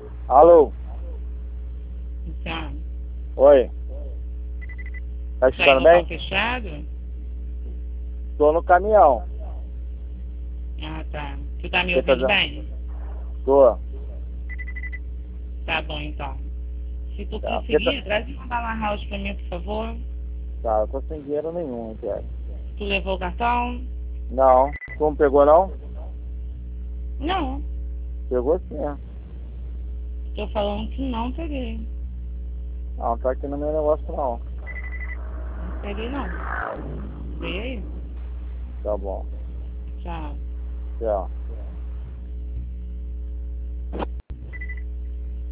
Alô? Então, Oi? Tá tá aí escutando no bem? local fechado? Tô no caminhão. Ah, tá. Tu tá me Quer ouvindo fazer? bem? Tô. Tá bom, então. Se tu Tá. Porque tá... conseguir, traz uma bala house pra mim, por favor. tá, eu tô sem dinheiro nenhum, cara. Tu levou o cartão? Não. Tu não pegou, não? Não. Pegou sim. Tô falando que não peguei. Não, tá aqui no meu negócio, não. Não peguei, não. Vê aí. Tá bom. Tchau. Tchau.